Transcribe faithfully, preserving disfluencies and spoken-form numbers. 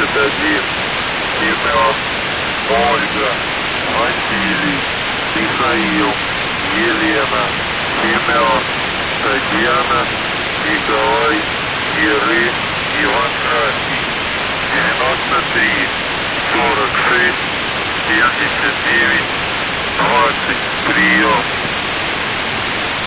один. Семен, Ольга, Василий, Михаил, Елена, Семен, Татьяна, Николай, Еры, Иван Красный. девяносто три, сорок шесть, семьдесят девять, двадцать, прием.